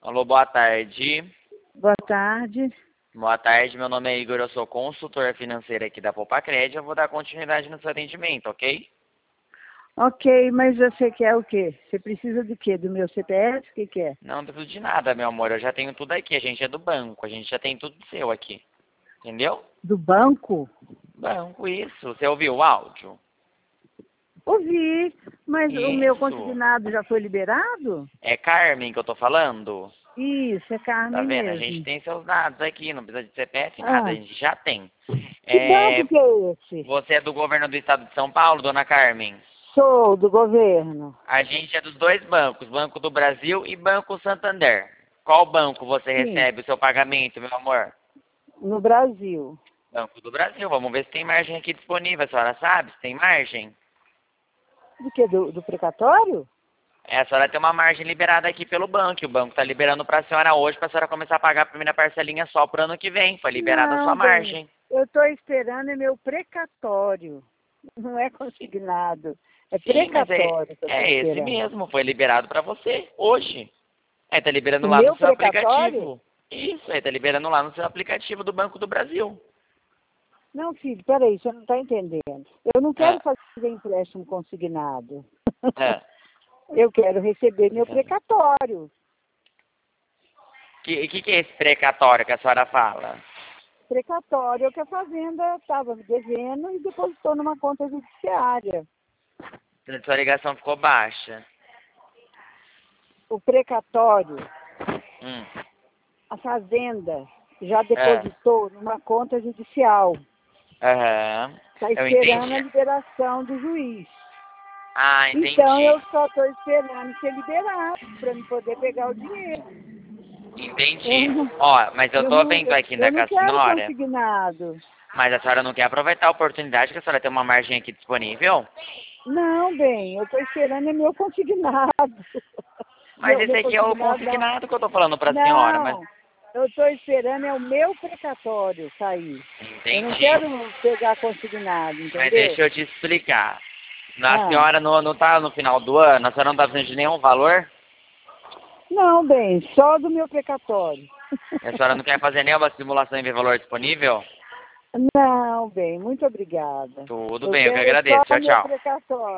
Alô, boa tarde. Boa tarde. Boa tarde, meu nome é Igor, eu sou consultor financeiro aqui da Popacred. Eu vou dar continuidade no seu atendimento, ok? Ok, mas você quer o quê? Você precisa do quê? Do meu CPF? O que quer? Não preciso de nada, meu amor, eu já tenho tudo aqui. A gente é do banco, a gente já tem tudo seu aqui. Entendeu? Do banco? Banco, isso. Você ouviu o áudio? Ouvi, mas o meu Isso. consignado já foi liberado? É Carmen que eu tô falando? Isso, é Tá Carmen vendo? A gente mesmo. tem seus dados aqui, não precisa de CPF, nada, a Ah, gente já tem. que banco que é esse? Você é do governo do estado de São Paulo, dona Carmen? Sou do governo. A gente é dos dois bancos, Banco do Brasil e Banco Santander. Qual banco você Sim, recebe o seu pagamento, meu amor? no Brasil. Banco do Brasil. Vamos ver se tem margem aqui disponível. A senhora sabe se tem margem? Do que? Do precatório? A senhora tem uma margem liberada aqui pelo banco. E o banco está liberando para a senhora hoje para a senhora começar a pagar a primeira parcelinha só para o ano que vem. Foi liberada a sua Não, bem, margem. eu estou esperando é meu precatório. Não é consignado. É Sim, mas precatório que eu estou é esse esperando. mesmo. Foi liberado para você hoje. Aí tá liberando O lá no meu seu precatório? aplicativo. Isso, aí tá liberando lá no seu aplicativo do Banco do Brasil. Não, filho, peraí, você não está entendendo. Eu não quero É, fazer empréstimo consignado. é. Eu quero receber meu precatório. Que é esse precatório que a senhora fala? Precatório é o que a Fazenda estava me devendo e depositou numa conta judiciária. Sua ligação ficou baixa. O precatório, Hum. a Fazenda já É. depositou numa conta judicial. Aham. Está Eu esperando a entendi. liberação do juiz. Ah, Então entendi. eu só estou esperando ser liberado para me poder pegar o dinheiro. Eu Entendi. não, Ó, mas eu eu tô não, vendo aqui eu na não quero senhora, consignado. mas a senhora não quer aproveitar a oportunidade que a senhora tem uma margem aqui disponível? Não, bem, eu estou esperando é meu consignado. Mas esse Meu aqui é o consignado não. consignado que eu tô falando pra senhora, mas Não, eu estou esperando é o meu precatório sair. Eu não entendi. quero pegar consignado, Mas entendeu? deixa eu te explicar. A Ah, senhora não tá no final do ano, a senhora não tá precisando de nenhum valor? não, bem, só do meu precatório. A senhora não quer fazer nenhuma simulação em ver valor disponível? Não, bem, muito obrigada. Tudo Eu bem, eu que quero agradeço. só Tchau, meu tchau. precatório.